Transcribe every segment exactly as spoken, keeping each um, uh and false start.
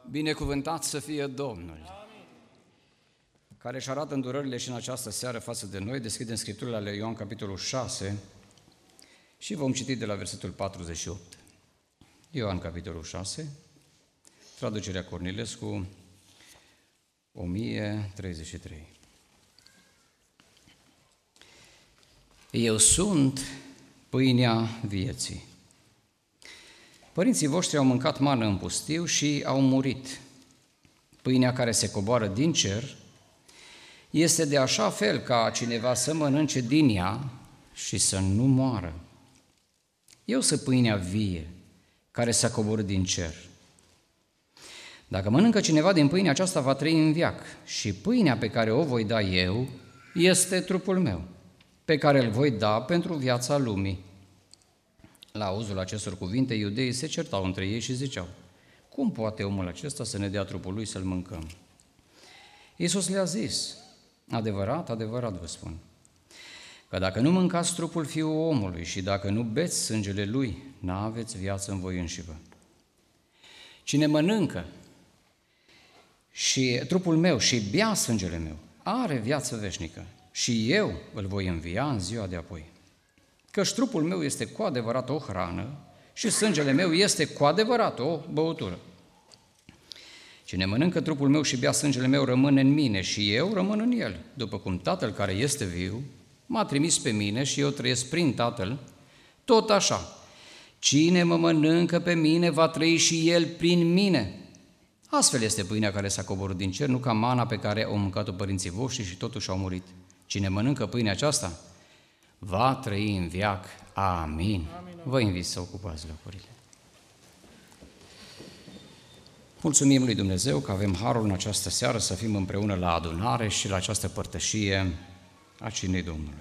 Binecuvântat să fie Domnul, care își arată îndurările și în această seară față de noi. Deschidem Scripturile ale Ioan, capitolul șase, și vom citi de la versetul patruzeci și opt. Ioan, capitolul șase, traducerea Cornilescu, o mie treizeci și trei. Eu sunt pâinea vieții. Părinții voștri au mâncat mană în pustiu și au murit. Pâinea care se coboară din cer este de așa fel ca cineva să mănânce din ea și să nu moară. Eu sunt pâinea vie care s-a coborât din cer. Dacă mănâncă cineva din pâinea aceasta, va trăi în veac, și pâinea pe care o voi da eu este trupul meu, pe care îl voi da pentru viața lumii. La auzul acestor cuvinte, iudeii se certau între ei și ziceau: cum poate omul acesta să ne dea trupul lui să-l mâncăm? Iisus le-a zis: adevărat, adevărat vă spun, că dacă nu mâncați trupul Fiului omului și dacă nu beți sângele lui, n-aveți viață în voi înșivă. Cine mănâncă și trupul meu și bea sângele meu, are viață veșnică, și eu îl voi învia în ziua de apoi. Căci trupul meu este cu adevărat o hrană și sângele meu este cu adevărat o băutură. Cine mănâncă trupul meu și bea sângele meu rămâne în mine și eu rămân în el, după cum Tatăl care este viu m-a trimis pe mine și eu trăiesc prin Tatăl, tot așa. Cine mă mănâncă pe mine va trăi și el prin mine. Astfel este pâinea care s-a coborât din cer, nu ca mana pe care au mâncat-o părinții voștri și totuși au murit. Cine mănâncă pâinea aceasta va trăi în veac. Amin. Amin. Vă invit să ocupați locurile. Mulțumim lui Dumnezeu că avem harul în această seară să fim împreună la adunare și la această părtășie a cinei Domnului.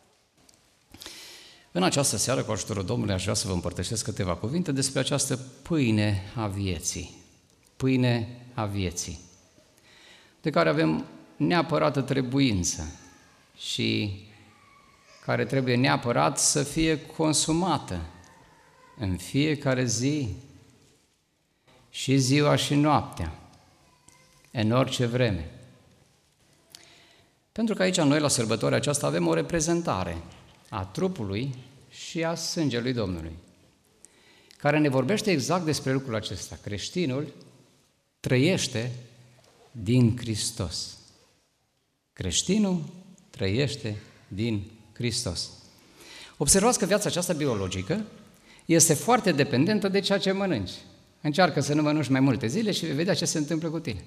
În această seară, cu ajutorul Domnului, aș vrea să vă împărtășesc câteva cuvinte despre această pâine a vieții. Pâine a vieții, de care avem neapărată trebuință și care trebuie neapărat să fie consumată în fiecare zi, și ziua și noaptea, în orice vreme. Pentru că aici noi, la sărbătoarea aceasta, avem o reprezentare a trupului și a sângelui Domnului, care ne vorbește exact despre lucrul acesta. Creștinul trăiește din Hristos. Creștinul trăiește din Hristos. Observați că viața aceasta biologică este foarte dependentă de ceea ce mănânci. Încearcă să nu mănânci mai multe zile și vei vedea ce se întâmplă cu tine.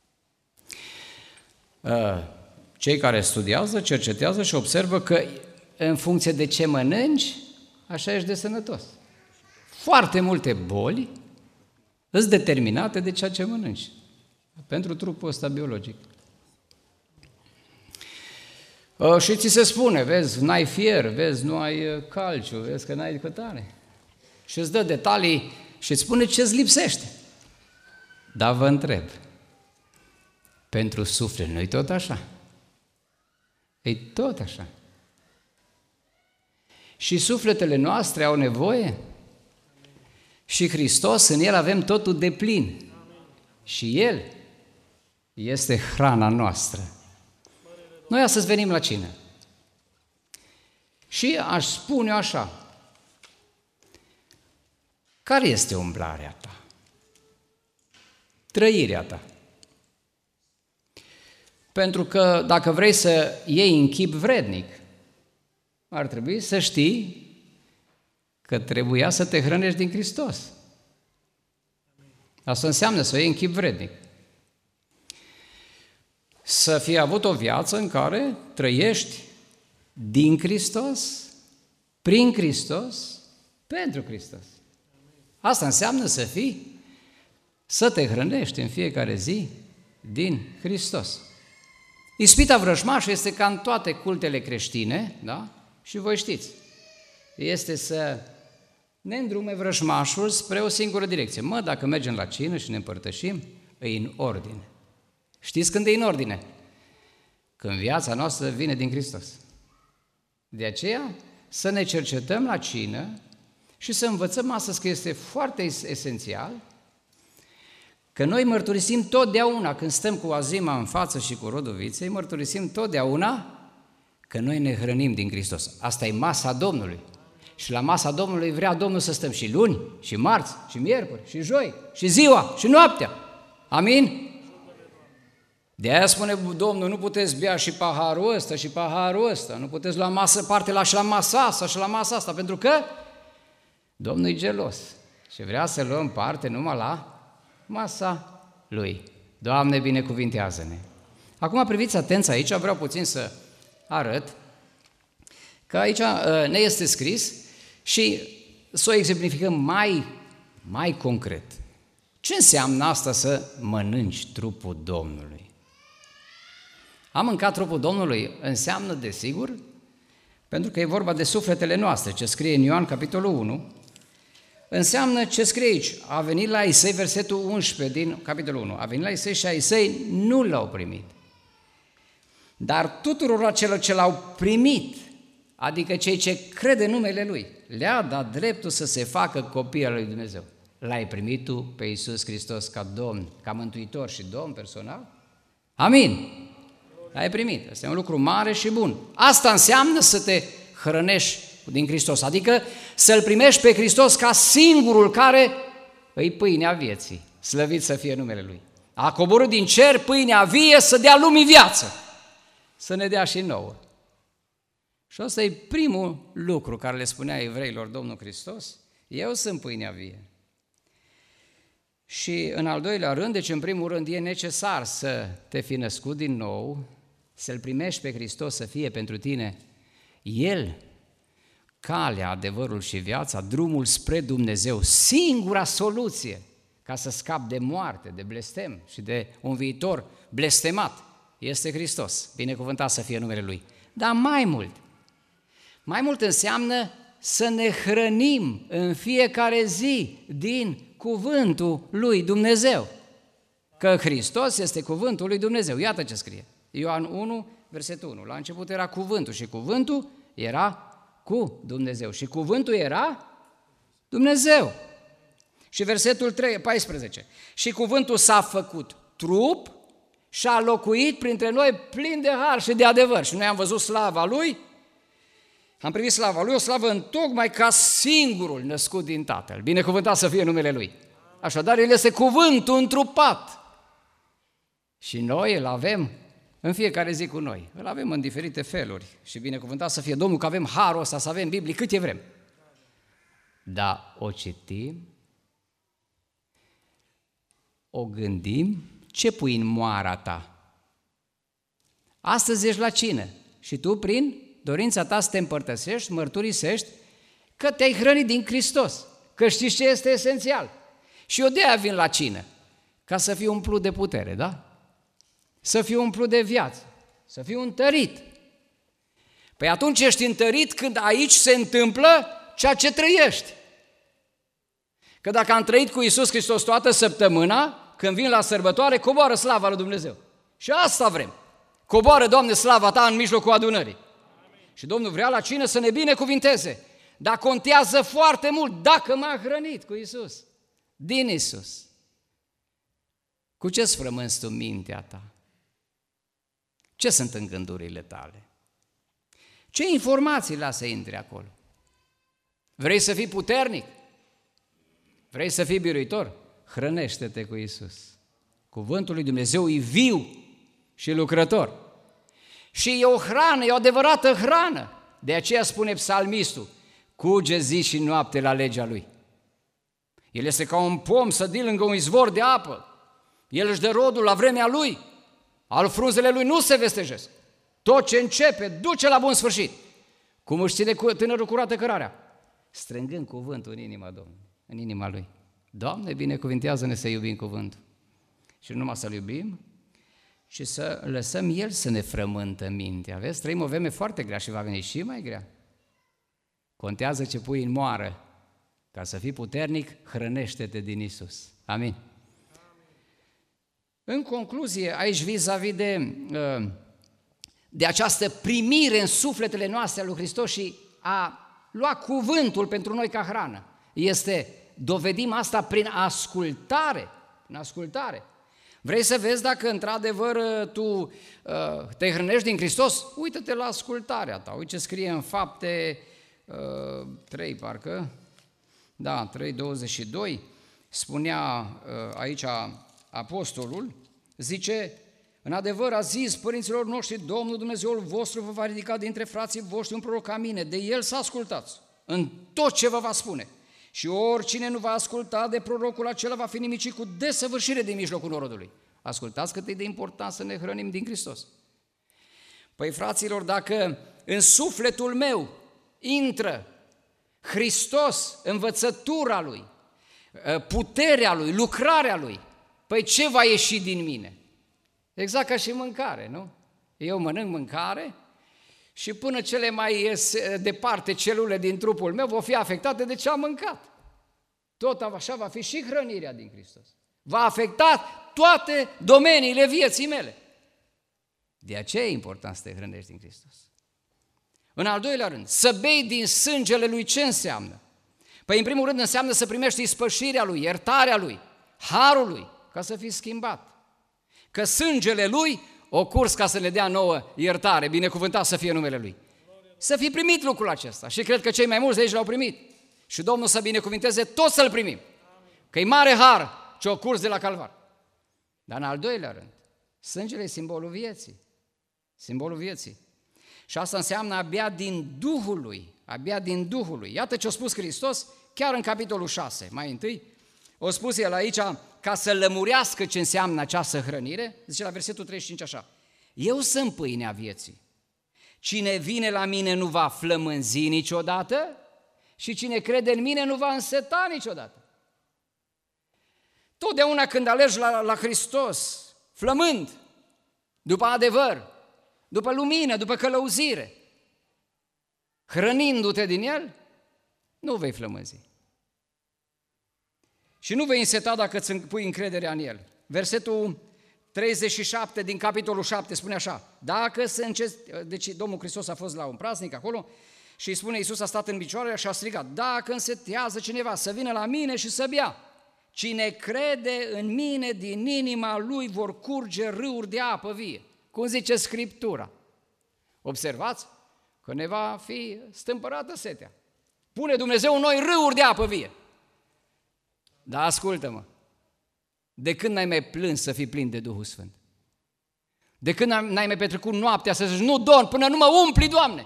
Cei care studiază, cercetează și observă că în funcție de ce mănânci, așa ești de sănătos. Foarte multe boli sunt determinate de ceea ce mănânci, pentru trupul ăsta biologic. Și ți se spune, vezi, n-ai fier, vezi, nu ai calciu, vezi că n-ai cătare. Și îți dă detalii și îți spune ce îți lipsește. Dar vă întreb, pentru suflet nu-i tot așa? E tot așa. Și sufletele noastre au nevoie și Hristos, în El avem totul deplin. Și El este hrana noastră. Noi astăzi venim la cină. Și aș spune așa: care este umblarea ta? Trăirea ta. Pentru că dacă vrei să iei în chip vrednic, ar trebui să știi că trebuia să te hrănești din Hristos. Asta înseamnă să iei în chip vrednic. Să fii avut o viață în care trăiești din Hristos, prin Hristos, pentru Hristos. Asta înseamnă să fii, să te hrănești în fiecare zi din Hristos. Ispita vrăjmașului este ca în toate cultele creștine, da? Și voi știți, este să ne îndrume vrăjmașul spre o singură direcție. Mă, dacă mergem la cină și ne împărtășim, e în ordine. Știți când e în ordine? Când viața noastră vine din Hristos. De aceea, să ne cercetăm la cină și să învățăm astăzi că este foarte esențial că noi mărturisim totdeauna, când stăm cu azima în față și cu rodul viței, mărturisim totdeauna că noi ne hrănim din Hristos. Asta e masa Domnului. Și la masa Domnului vrea Domnul să stăm și luni, și marți, și miercuri, și joi, și ziua, și noaptea. Amin? De aia spune Domnul, nu puteți bea și paharul ăsta și paharul ăsta, nu puteți lua masă parte la și la masa asta și la masa asta, pentru că Domnul e gelos și vrea să luăm parte numai la masa Lui. Doamne, binecuvintează-ne! Acum priviți atenți aici, vreau puțin să arăt că aici ne este scris și să o exemplificăm mai, mai concret. Ce înseamnă asta să mănânci trupul Domnului? A mâncat trupul Domnului înseamnă, desigur, pentru că e vorba de sufletele noastre, ce scrie în Ioan, capitolul unu, înseamnă ce scrie aici. A venit la Isai, versetul unsprezece din capitolul unu, a venit la Isai și a Isai nu l-au primit. Dar tuturor acelor ce l-au primit, adică cei ce cred în numele Lui, le-a dat dreptul să se facă copii al lui Dumnezeu. L-ai primit tu pe Iisus Hristos ca Domn, ca Mântuitor și Domn personal? Amin! L-ai primit. Asta e un lucru mare și bun. Asta înseamnă să te hrănești din Hristos, adică să-L primești pe Hristos ca singurul care îi pâinea vieții. Slăvit să fie numele Lui. A coborât din cer pâinea vie să dea lumii viață, să ne dea și nouă. Și ăsta e primul lucru care le spunea evreilor Domnul Hristos: eu sunt pâinea vie. Și în al doilea rând, deci în primul rând e necesar să te fi născut din nou, să-L primești pe Hristos să fie pentru tine El, calea, adevărul și viața, drumul spre Dumnezeu, singura soluție ca să scapi de moarte, de blestem și de un viitor blestemat, este Hristos, binecuvântat să fie numele Lui. Dar mai mult, mai mult înseamnă să ne hrănim în fiecare zi din cuvântul lui Dumnezeu, că Hristos este cuvântul lui Dumnezeu. Iată ce scrie, Ioan unu, versetul unu, la început era cuvântul și cuvântul era cu Dumnezeu și cuvântul era Dumnezeu. Și versetul trei, paisprezece, și cuvântul s-a făcut trup și a locuit printre noi plin de har și de adevăr. Și noi am văzut slava Lui, am privit slava Lui, o slavă întocmai ca singurul născut din Tatăl. Binecuvântat să fie numele Lui. Așadar, El este cuvântul întrupat. Și noi îl avem în fiecare zi cu noi. Îl avem în diferite feluri. Și binecuvântat să fie Domnul că avem harul ăsta, să avem Biblie cât e vrem. Dar o citim, o gândim, ce pui în moara ta? Astăzi ești la cină și tu, prin dorința ta să te împărtășești, mărturisești că te-ai hrănit din Hristos, că știi ce este esențial. Și eu de-aia vin la cină, ca să fiu umplut de putere, da? Să fiu umplut de viață, să fiu întărit. Păi atunci ești întărit când aici se întâmplă ceea ce trăiești. Că dacă am trăit cu Iisus Hristos toată săptămâna, când vin la sărbătoare, coboară slava lui Dumnezeu. Și asta vrem. Coboară, Doamne, slava Ta în mijlocul adunării. Și Domnul vrea la cină să ne binecuvinteze. Dar contează foarte mult dacă m-a hrănit cu Iisus, din Iisus. Cu ce-ți frămânți tu mintea ta? Ce sunt în gândurile tale? Ce informații lasă intre acolo? Vrei să fii puternic? Vrei să fii biruitor? Hrănește-te cu Iisus. Cuvântul lui Dumnezeu e viu și lucrător. Și e o hrană, e o adevărată hrană. De aceea spune psalmistul: cuge zi și noapte la legea Lui. El este ca un pom sădit lângă un izvor de apă. El își dă rodul la vremea Lui. Al frunzele Lui nu se vestejesc. Tot ce începe duce la bun sfârșit. Cum își ține tânărul curată cărarea? Strângând cuvântul în inima Domnului, în inima Lui. Doamne, binecuvintează-ne să iubim cuvântul. Și nu numai să-L iubim, ci să lăsăm El să ne frământă mintea. Vezi, trăim o vreme foarte grea și va veni și mai grea. Contează ce pui în moară. Ca să fii puternic, hrănește-te din Iisus. Amin. În concluzie, aici vis-a-vis de, de această primire în sufletele noastre a lui Hristos și a lua cuvântul pentru noi ca hrană, este, dovedim asta prin ascultare, în ascultare. Vrei să vezi dacă într-adevăr tu uh, te hrănești din Hristos? Uită-te la ascultarea ta. Uite ce scrie în Fapte uh, trei, parcă, da, trei douăzeci și doi, spunea uh, aici apostolul, zice, în adevăr a zis părinților noștri, Domnul Dumnezeul vostru vă va ridica dintre frații voștri un proroc ca mine, de el să ascultați în tot ce vă va spune. Și oricine nu va asculta de prorocul acela va fi nimicit cu desăvârșire din mijlocul norodului. Ascultați cât e de important să ne hrănim din Hristos. Păi fraților, dacă în sufletul meu intră Hristos, învățătura Lui, puterea Lui, lucrarea Lui, păi ce va ieși din mine? Exact ca și mâncare, nu? Eu mănânc mâncare și până cele mai departe celule din trupul meu vor fi afectate de ce am mâncat. Tot așa va fi și hrănirea din Hristos. Va afecta toate domeniile vieții mele. De aceea e important să te hrănești din Hristos. În al doilea rând, să bei din sângele Lui ce înseamnă? Păi în primul rând înseamnă să primești ispășirea Lui, iertarea Lui, harul Lui, ca să fii schimbat. Că sângele Lui o curs ca să ne dea nouă iertare, binecuvântat să fie numele Lui. Să fi primit lucrul acesta și cred că cei mai mulți de aici l-au primit. Și Domnul să binecuvinteze tot să-l primim. Că e mare har ce o curs de la Calvar. Dar în al doilea rând, sângele e simbolul vieții. Simbolul vieții. Și asta înseamnă abia din Duhul Lui, abia din Duhul Lui. Iată ce a spus Hristos chiar în capitolul șase. Mai întâi, a spus El aici, ca să lămurească ce înseamnă această hrănire, zice la versetul treizeci și cinci așa, eu sunt pâinea vieții. Cine vine la mine nu va flămânzi niciodată și cine crede în mine nu va înseta niciodată. Totdeauna când alegi la, la Hristos, flămând, după adevăr, după lumină, după călăuzire, hrănindu-te din El, nu vei flămânzi. Și nu vei înseta dacă îți pui încrederea în El. Versetul treizeci și șapte din capitolul șapte spune așa, dacă se încet... Deci Domnul Hristos a fost la un praznic acolo și îi spune, Iisus a stat în picioare și a strigat, dacă însetează cineva să vină la mine și să bea, cine crede în mine, din inima lui vor curge râuri de apă vie. Cum zice Scriptura. Observați că ne va fi stâmpărată setea. Pune Dumnezeu în noi râuri de apă vie. Dar ascultă-mă, de când n-ai mai plâns să fii plin de Duhul Sfânt? De când n-ai mai petrecut noaptea să zici, nu dorm până nu mă umpli, Doamne?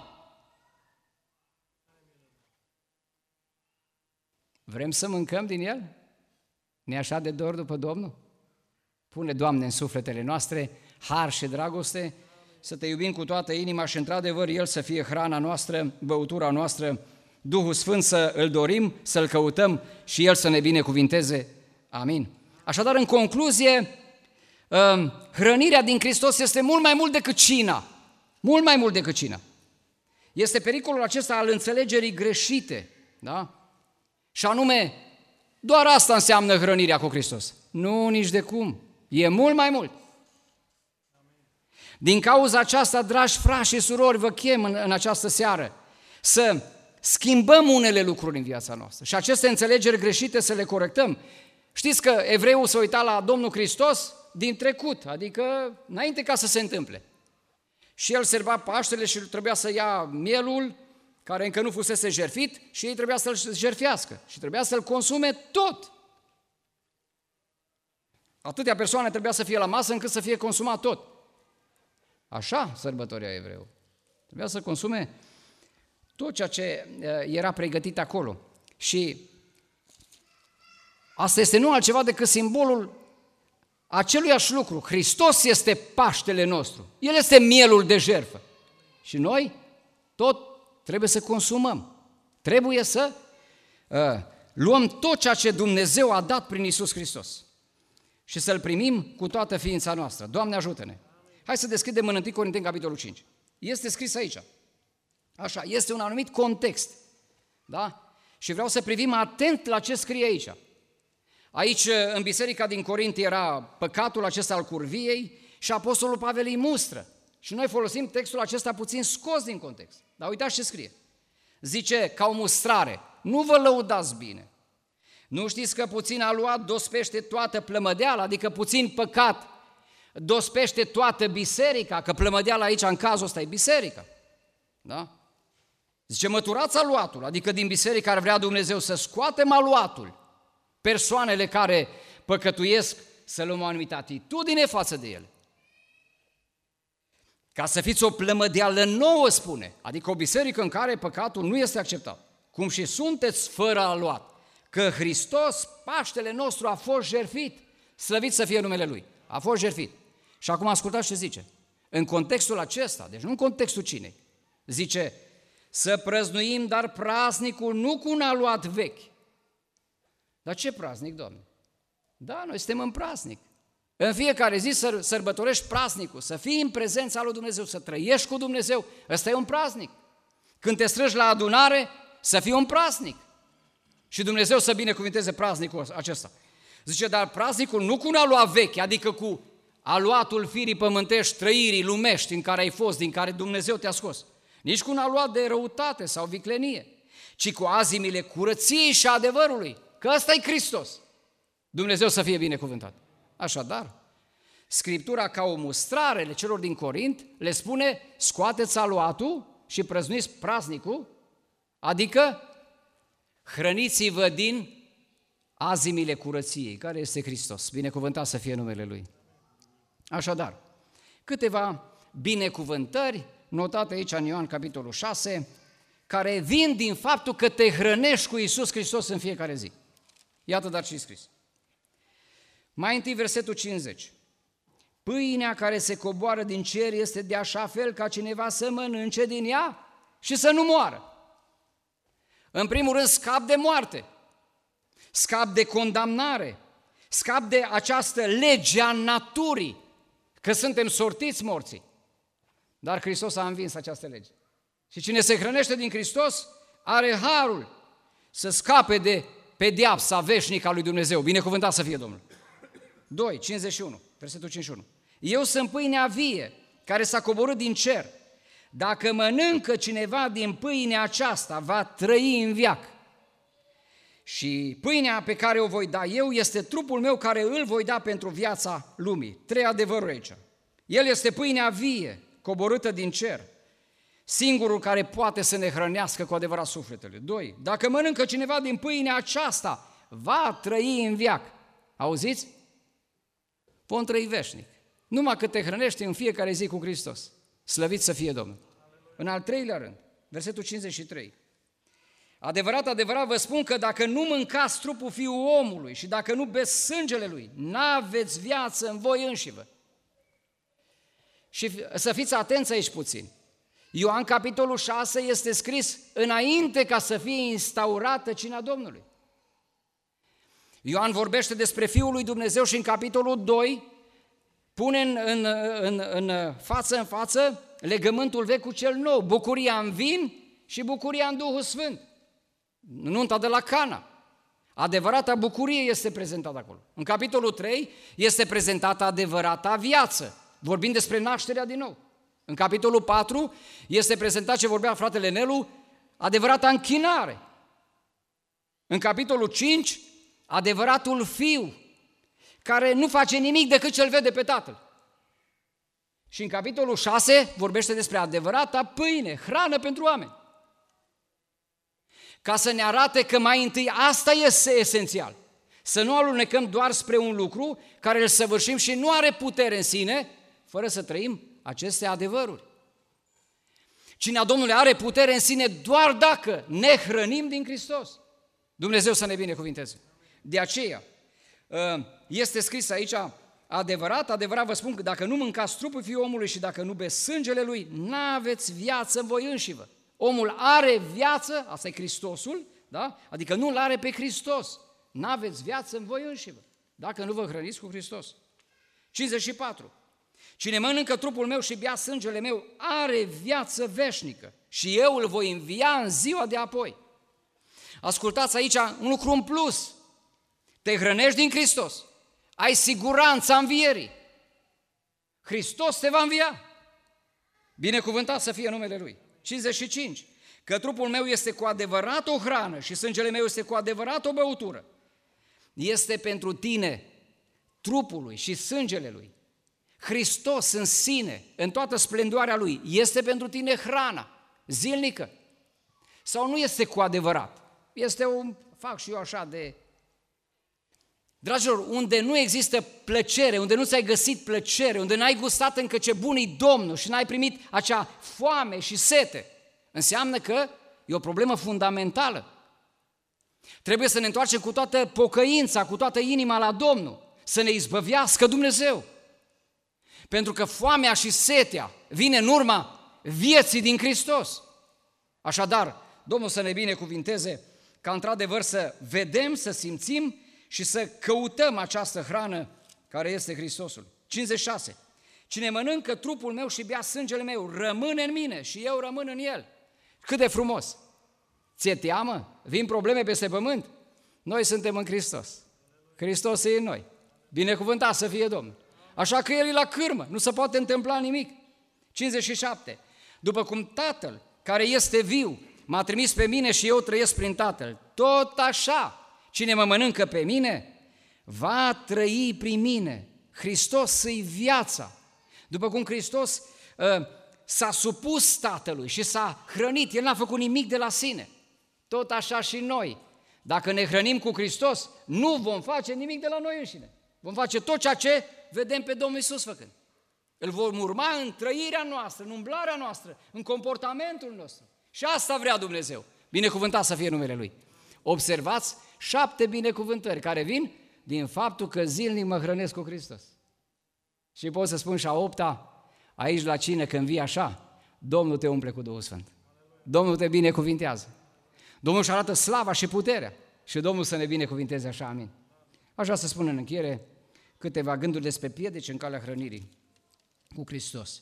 Vrem să mâncăm din El? Ne așa de dor după Domnul? Pune, Doamne, în sufletele noastre har și dragoste, să te iubim cu toată inima și într-adevăr El să fie hrana noastră, băutura noastră, Duhul Sfânt să îl dorim, să-L căutăm și El să ne binecuvinteze. Amin. Așadar, în concluzie, hrănirea din Hristos este mult mai mult decât cina. Mult mai mult decât cina. Este pericolul acesta al înțelegerii greșite, da? Și anume, doar asta înseamnă hrănirea cu Hristos. Nu, nici de cum. E mult mai mult. Din cauza aceasta, dragi frați și surori, vă chem în, în această seară să schimbăm unele lucruri în viața noastră și aceste înțelegeri greșite să le corectăm. Știți că evreul s-a uitat la Domnul Hristos din trecut, adică înainte ca să se întâmple. Și el serva Paștele și trebuia să ia mielul, care încă nu fusese jertfit, și ei trebuia să-l jertfească și trebuia să-l consume tot. Atâtea persoane trebuia să fie la masă încât să fie consumat tot. Așa sărbătorea evreul. Trebuia să consume tot ceea ce era pregătit acolo. Și asta este nu altceva decât simbolul aceluiași lucru. Hristos este Paștele nostru. El este mielul de jertfă. Și noi tot trebuie să consumăm. Trebuie să uh, luăm tot ceea ce Dumnezeu a dat prin Iisus Hristos și să-L primim cu toată ființa noastră. Doamne, ajută-ne! Hai să deschidem în întâi Corinteni, capitolul cinci. Este scris aici. Așa, este un anumit context. Da? Și vreau să privim atent la ce scrie aici. Aici, în biserica din Corint, era păcatul acesta al curviei și apostolul Pavel îi mustră. Și noi folosim textul acesta puțin scos din context. Dar uitați ce scrie. Zice, ca o mustrare, nu vă lăudați bine. Nu știți că puțin aluat dospește toată plămădeala, adică puțin păcat dospește toată biserica, că plămădeala aici în cazul ăsta e biserica. Da? Zice, măturați aluatul, adică din biserică ar vrea Dumnezeu să scoatem aluatul, persoanele care păcătuiesc să luăm o anumită atitudine față de ele. Ca să fiți o plămădeală nouă, spune, adică o biserică în care păcatul nu este acceptat, cum și sunteți fără aluat, că Hristos, Paștele nostru, a fost jertfit, slăvit să fie numele Lui, a fost jertfit. Și acum ascultați ce zice, în contextul acesta, deci nu în contextul cinei, zice, să prăznuim dar praznicul nu cu un aluat vechi. Dar ce praznic, Doamne? Da, noi suntem în praznic. În fiecare zi să sărbătorești praznicul, să fii în prezența lui Dumnezeu, să trăiești cu Dumnezeu, ăsta e un praznic. Când te strângi la adunare, să fie un praznic. Și Dumnezeu să binecuvinteze praznicul acesta. Zice, dar praznicul nu cu un aluat vechi, adică cu aluatul firii pământești, trăirii lumești în care ai fost, din care Dumnezeu te-a scos. Nici cu un aluat de răutate sau viclenie, ci cu azimile curăției și adevărului, că ăsta e Hristos. Dumnezeu să fie binecuvântat. Așadar, Scriptura, ca o mustrare celor din Corint, le spune, scoateți aluatul și prăznuiți praznicul, adică hrăniți-vă din azimile curăției, care este Hristos. Binecuvântat să fie numele Lui. Așadar, câteva binecuvântări notate aici în Ioan capitolul șase, care vin din faptul că te hrănești cu Iisus Hristos în fiecare zi. Iată dar ce-i scris. Mai întâi versetul cincizeci. Pâinea care se coboară din cer este de așa fel ca cineva să mănânce din ea și să nu moară. În primul rând scap de moarte, scap de condamnare, scap de această lege a naturii, că suntem sortiți morții. Dar Hristos a învins această lege. Și cine se hrănește din Hristos are harul să scape de pedeapsa veșnică a lui Dumnezeu. Binecuvântat să fie Domnul. doi, cincizeci și unu, versetul cincizeci și unu. Eu sunt pâinea vie care s-a coborât din cer. Dacă mănâncă cineva din pâinea aceasta, va trăi în veac. Și pâinea pe care o voi da eu este trupul meu care îl voi da pentru viața lumii. Trei adevăruri aici. El este pâinea vie, coborâtă din cer, singurul care poate să ne hrănească cu adevărat sufletele. Doi, dacă mănâncă cineva din pâinea aceasta, va trăi în veac. Auziți? Vom trăi veșnic. Numai că te hrănești în fiecare zi cu Hristos. Slăvit să fie Domnul. În al treilea rând, versetul cincizeci și trei. Adevărat, adevărat vă spun că dacă nu mâncați trupul Fiul omului și dacă nu beți sângele Lui, n-aveți viață în voi înșivă. Și să fiți atenți aici puțin. Ioan, capitolul șase, este scris înainte ca să fie instaurată cina Domnului. Ioan vorbește despre Fiul lui Dumnezeu și în capitolul doi pune în, în, în, în față în față legământul vechi cu cel nou, bucuria în vin și bucuria în Duhul Sfânt. Nunta de la Cana. Adevărata bucurie este prezentată acolo. În capitolul trei este prezentată adevărata viață, vorbind despre nașterea din nou. În capitolul patru este prezentat ce vorbea fratele Nelu, adevărata închinare. În capitolul cinci, adevăratul Fiu, care nu face nimic decât ce-L vede pe Tatăl. Și în capitolul șase vorbește despre adevărata pâine, hrană pentru oameni. Ca să ne arate că mai întâi asta este esențial. Să nu alunecăm doar spre un lucru care îl săvârșim și nu are putere în sine, fără să trăim aceste adevăruri. Cinea Domnului are putere în sine doar dacă ne hrănim din Hristos. Dumnezeu să ne binecuvinteze. De aceea este scris aici, adevărat, adevărat vă spun că dacă nu mâncați trupul Fiului omului și dacă nu beți sângele Lui, n-aveți viață în voi înșivă. Omul are viață, asta e Hristosul, da? Adică nu-L are pe Hristos. N-aveți viață în voi înșivă, dacă nu vă hrăniți cu Hristos. cincizeci și patru. Cine mănâncă trupul meu și bea sângele meu are viață veșnică și eu îl voi învia în ziua de apoi. Ascultați aici un lucru în plus. Te hrănești din Hristos, ai siguranța învierii. Hristos te va învia. Binecuvântat să fie numele Lui. cincizeci și cinci. Că trupul meu este cu adevărat o hrană și sângele meu este cu adevărat o băutură. este pentru tine trupul lui și sângele lui. Hristos în sine, în toată splendoarea lui, este pentru tine hrana zilnică? Sau nu este cu adevărat? Este un, fac și eu așa de... Dragilor, unde nu există plăcere, unde nu ți-ai găsit plăcere, unde n-ai gustat încă ce bun-i Domnul și n-ai primit acea foame și sete, înseamnă că e o problemă fundamentală. Trebuie să ne întoarcem cu toată pocăința, cu toată inima la Domnul, să ne izbăvească Dumnezeu. Pentru că foamea și setea vine în urma vieții din Hristos. Așadar, Domnul să ne binecuvinteze ca într-adevăr să vedem, să simțim și să căutăm această hrană care este Hristosul. cincizeci și șase. Cine mănâncă trupul meu și bea sângele meu, rămâne în mine și eu rămân în el. Cât de frumos! Ți-e teamă? Vin probleme peste pământ? Noi suntem în Hristos. Hristos e în noi. Binecuvântat să fie Domnul. Așa că El e la cârmă, nu se poate întâmpla nimic. cincizeci și șapte. După cum Tatăl, care este viu, m-a trimis pe mine și eu trăiesc prin Tatăl, tot așa, cine mă mănâncă pe mine, va trăi prin mine. Hristos îi viața. După cum Hristos uh, s-a supus Tatălui și s-a hrănit, El n-a făcut nimic de la sine. Tot așa și noi, dacă ne hrănim cu Hristos, nu vom face nimic de la noi înșine. Vom face tot ceea ce vedem pe Domnul Iisus făcând. Îl vom urma în trăirea noastră, în umblarea noastră, în comportamentul nostru. Și asta vrea Dumnezeu. Binecuvântat să fie numele Lui. Observați șapte binecuvântări care vin din faptul că zilnic mă hrănesc cu Hristos. Și pot să spun și a opta, aici la cină când vii așa, Domnul te umple cu Duhul Sfânt. Domnul te binecuvintează. Domnul își arată slava și puterea și Domnul să ne binecuvinteze așa, amin. Aș vrea să spun în încheiere câteva gânduri despre piedici în calea hrănirii cu Hristos.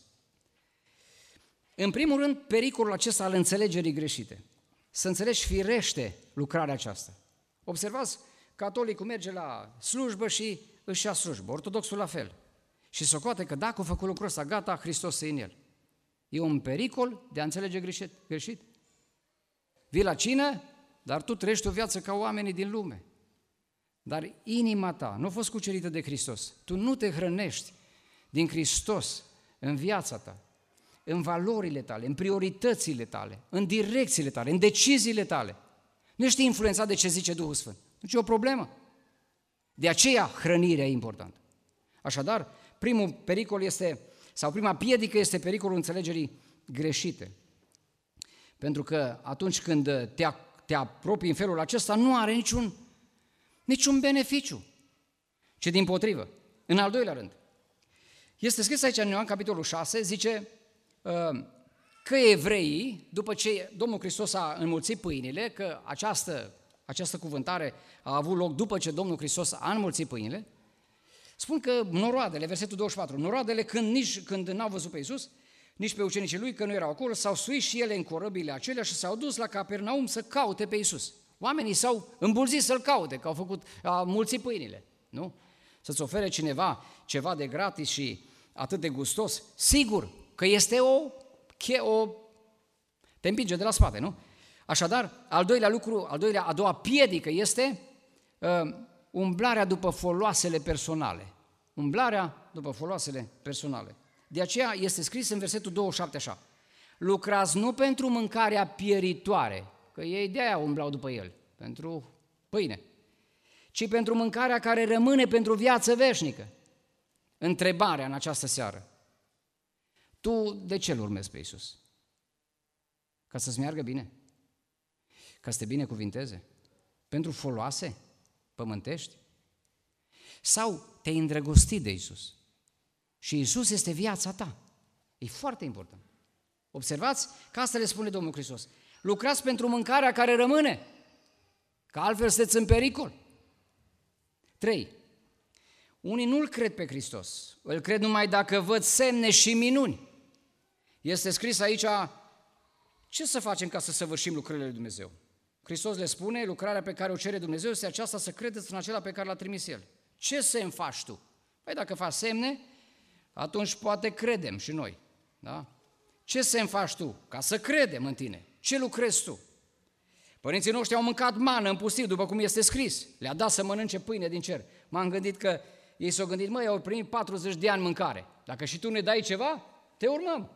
În primul rând, pericolul acesta al înțelegerii greșite. Să înțelegi firește lucrarea aceasta. Observați, catolicul merge la slujbă și își ia slujbă, ortodoxul la fel. Și socoate că dacă a făcut lucrul ăsta, gata, Hristos e în el. E un pericol de a înțelege greșit. greșit. Vii la cină, dar tu trăiești o viață ca oamenii din lume. Dar inima ta nu a fost cucerită de Hristos. Tu nu te hrănești din Hristos în viața ta, în valorile tale, în prioritățile tale, în direcțiile tale, în deciziile tale. Nu ești influențat de ce zice Duhul Sfânt. Nu e o problemă. De aceea hrănirea e importantă. Așadar, primul pericol este, sau prima piedică este pericolul înțelegerii greșite. Pentru că atunci când te, te apropii în felul acesta, nu are niciun, niciun beneficiu, ci dimpotrivă. În al doilea rând, este scris aici în Ioan, capitolul șase, zice că evreii, după ce Domnul Hristos a înmulțit pâinile, că această, această cuvântare a avut loc după ce Domnul Hristos a înmulțit pâinile, spun că noroadele, versetul douăzeci și patru, noroadele când, nici, când n-au văzut pe Iisus, nici pe ucenicii lui, că nu erau acolo, s-au suit și ele în corăbile acelea și s-au dus la Capernaum să caute pe Iisus. Oamenii s-au îmbulzit să-L caute, că au făcut, a mulțit pâinile, nu? Să-ți ofere cineva ceva de gratis și atât de gustos, sigur că este o, o te împinge de la spate, nu? Așadar, al doilea lucru, al doilea, a doua piedică este uh, umblarea după foloasele personale. Umblarea după foloasele personale. De aceea este scris în versetul douăzeci și șapte așa: lucrați nu pentru mâncarea pieritoare, că ei de-aia umblau după el, pentru pâine, ci pentru mâncarea care rămâne pentru viață veșnică. Întrebarea în această seară: tu de ce îl urmezi pe Iisus? Ca să-ți meargă bine? Ca să te binecuvinteze? Pentru foloase pământești? Sau te-ai îndrăgostit de Iisus? Și Iisus este viața ta. E foarte important. Observați că asta le spune Domnul Hristos. Lucrați pentru mâncarea care rămâne, că altfel sunteți în pericol. Trei. Unii nu-L cred pe Hristos, îl cred numai dacă văd semne și minuni. Este scris aici, ce să facem ca să săvârșim lucrările lui Dumnezeu? Hristos le spune, lucrarea pe care o cere Dumnezeu este aceasta, să credeți în acela pe care l-a trimis El. Ce semn faci tu? Păi dacă faci semne, atunci poate credem și noi. Da? Ce semn faci tu? Ca să credem în tine. Ce lucrezi tu? Părinții noștri au mâncat mană în pustiu, după cum este scris. Le-a dat să mănânce pâine din cer. M-am gândit că ei s-au gândit, măi, au primit patruzeci de ani mâncare. Dacă și tu ne dai ceva, te urmăm.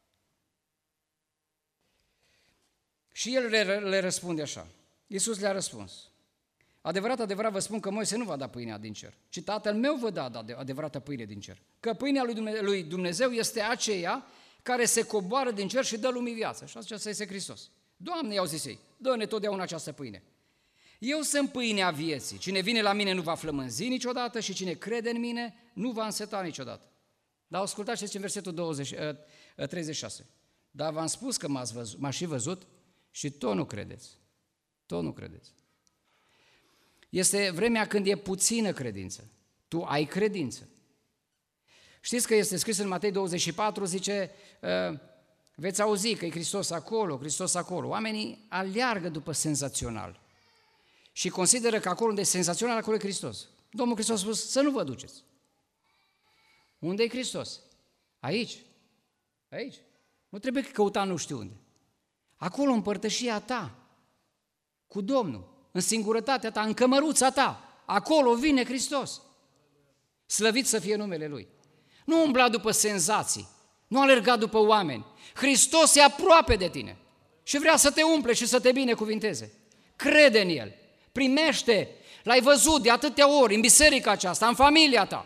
Și el le, le răspunde așa. Iisus le-a răspuns. Adevărat, adevărat vă spun că Moise nu va da pâinea din cer, ci Tatăl meu vă da adevărată pâine din cer. Că pâinea lui Dumnezeu este aceea care se coboară din cer și dă lumii viață. Și aceasta este Hristos. Doamne, i-au zis ei, dă-ne totdeauna această pâine. Eu sunt pâinea vieții. Cine vine la mine nu va flămânzi niciodată și cine crede în mine nu va înseta niciodată. Dar ascultați ce în versetul douăzeci, treizeci și șase. Dar v-am spus că m-ați văzut, m-ați și văzut și tot nu credeți. Tot nu credeți. Este vremea când e puțină credință. Tu ai credință. Știți că este scris în Matei douăzeci și patru, zice, veți auzi că e Hristos acolo, Hristos acolo. Oamenii aleargă după senzațional și consideră că acolo unde e senzațional, acolo e Hristos. Domnul Hristos a spus să nu vă duceți. Unde e Hristos? Aici. Aici. Nu trebuie căuta nu știu unde. Acolo în părtășia ta cu Domnul, în singurătatea ta, în cămăruța ta, acolo vine Hristos. Slăvit să fie numele Lui. Nu umbla după senzații, nu alerga după oameni. Hristos e aproape de tine și vrea să te umple și să te binecuvinteze. Crede în El, primește, l-ai văzut de atâtea ori în biserica aceasta, în familia ta.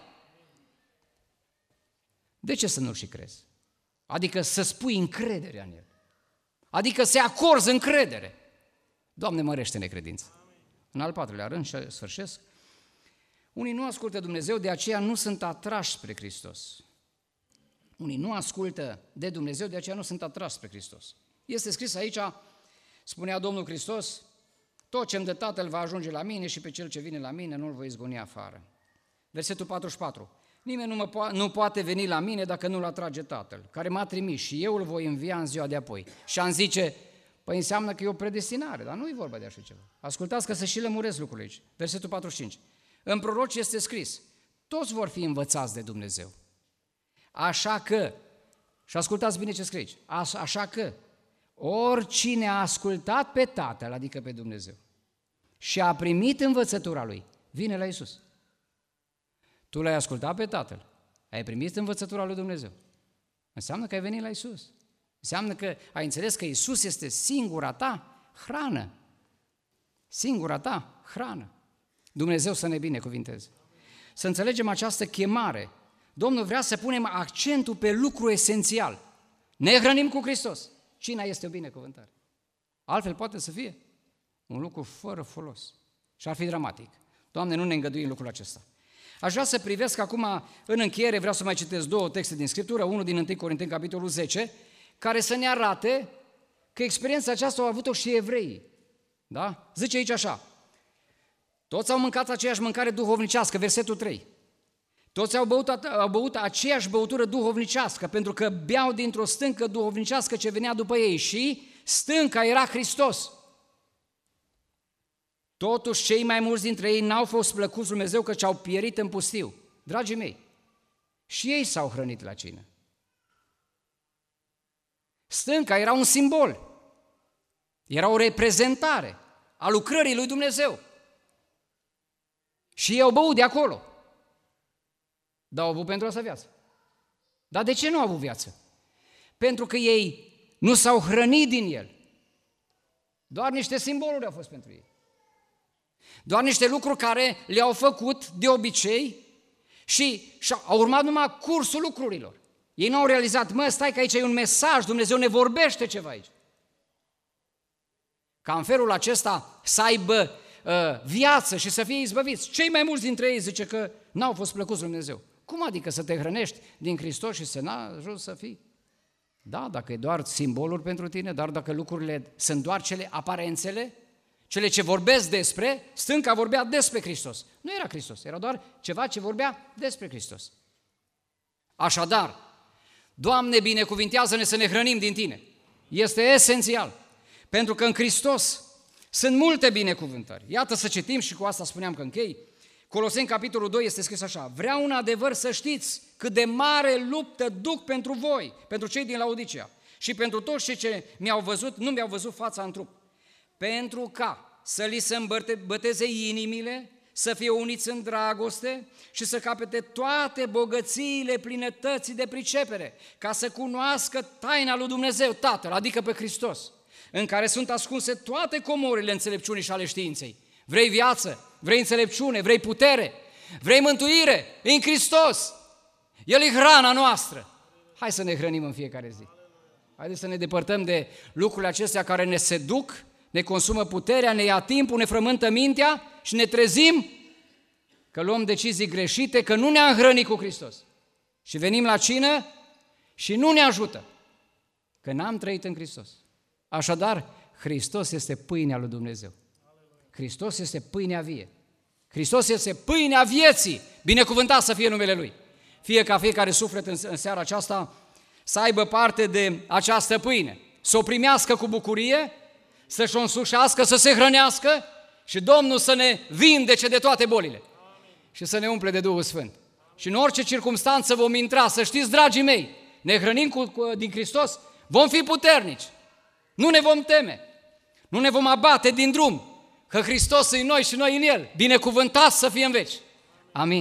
De ce să nu și crezi? Adică să spui încrederea în El. Adică să acorzi încredere. Doamne, mărește necredință. În al patrulea rând, și sfârșesc, unii nu ascultă Dumnezeu, de aceea nu sunt atrași spre Hristos. Unii nu ascultă de Dumnezeu, de aceea nu sunt atrași spre Hristos. Este scris aici, spunea Domnul Hristos, tot ce îmi dă Tatăl va ajunge la mine și pe cel ce vine la mine nu-l voi izgoni afară. Versetul patruzeci și patru. Nimeni nu, mă po- nu poate veni la mine dacă nu-l atrage Tatăl, care m-a trimis și eu îl voi învia în ziua de apoi. Și am zice, păi înseamnă că e o predestinare, dar nu e vorba de așa ceva. Ascultați că să și lămuresc lucrurile aici. Versetul patruzeci și cinci. În proroci este scris, toți vor fi învățați de Dumnezeu. Așa că, și ascultați bine ce scrie aici, așa că, oricine a ascultat pe Tatăl, adică pe Dumnezeu, și a primit învățătura Lui, vine la Iisus. Tu l-ai ascultat pe Tatăl, ai primit învățătura lui Dumnezeu. Înseamnă că ai venit la Iisus. Înseamnă că ai înțeles că Iisus este singura ta hrană. Singura ta hrană. Dumnezeu să ne binecuvinteze. Să înțelegem această chemare. Domnul vrea să punem accentul pe lucru esențial. Ne hrănim cu Hristos. Cina este o binecuvântare. Altfel poate să fie un lucru fără folos. Și ar fi dramatic. Doamne, nu ne îngăduim lucrul acesta. Aș vrea să privesc acum, în încheiere, vreau să mai citesc două texte din Scriptură, unul din întâi Corinteni, capitolul zece, care să ne arate că experiența aceasta au avut-o și evreii. Da? Zice aici așa, toți au mâncat aceeași mâncare duhovnicească, versetul trei. Toți au băut, au băut aceeași băutură duhovnicească, pentru că beau dintr-o stâncă duhovnicească ce venea după ei și stânca era Hristos. Totuși, cei mai mulți dintre ei n-au fost plăcuți lui Dumnezeu, căci au pierit în pustiu. Dragii mei, și ei s-au hrănit la cină. Stânca era un simbol, era o reprezentare a lucrării lui Dumnezeu. Și ei au băut de acolo, dar au avut pentru asta viață. Dar de ce nu au avut viață? Pentru că ei nu s-au hrănit din el. Doar niște simboluri au fost pentru ei. Doar niște lucruri care le-au făcut de obicei și, și au urmat numai cursul lucrurilor. Ei nu au realizat, mă, stai că aici e un mesaj, Dumnezeu ne vorbește ceva aici. Ca în felul acesta să aibă uh, viață și să fie izbăviți. Cei mai mulți dintre ei zice că n-au fost plăcuți lui Dumnezeu. Cum adică să te hrănești din Hristos și să n-ajungi să fii? Da, dacă e doar simboluri pentru tine, dar dacă lucrurile sunt doar cele aparențele, cele ce vorbesc despre, stânca vorbea despre Hristos. Nu era Hristos, era doar ceva ce vorbea despre Hristos. Așadar, Doamne, binecuvintează-ne să ne hrănim din Tine. Este esențial, pentru că în Hristos sunt multe binecuvântări. Iată să citim și cu asta spuneam că închei. Coloseni, capitolul doi, este scris așa, vreau un adevăr să știți cât de mare luptă duc pentru voi, pentru cei din Laodicea și pentru toți cei ce mi-au văzut, nu mi-au văzut fața în trup. pentru ca să li se îmbăteze inimile, să fie uniți în dragoste și să capete toate bogățiile plinătății de pricepere, ca să cunoască taina lui Dumnezeu Tatăl, adică pe Hristos, în care sunt ascunse toate comorile înțelepciunii și ale științei. Vrei viață, vrei înțelepciune, vrei putere, vrei mântuire, în Hristos. El e hrana noastră. Hai să ne hrănim în fiecare zi. Haideți să ne depărtăm de lucrurile acestea care ne seduc, ne consumă puterea, ne ia timpul, ne frământă mintea și ne trezim că luăm decizii greșite, că nu ne-am hrănit cu Hristos. Și venim la cină și nu ne ajută, că n-am trăit în Hristos. Așadar, Hristos este pâinea lui Dumnezeu. Hristos este pâinea vie. Hristos este pâinea vieții. Binecuvântat să fie numele Lui. Fie ca fiecare suflet în, în seara aceasta să aibă parte de această pâine, să o primească cu bucurie, să-și o însușească, să se hrănească și Domnul să ne vindece de toate bolile. Amin. Și să ne umple de Duhul Sfânt. Și în orice circumstanță vom intra, să știți, dragii mei, ne hrănim cu, cu, din Hristos, vom fi puternici, nu ne vom teme, nu ne vom abate din drum, că Hristos e în noi și noi în El. Binecuvântați să fie în veci. Amin.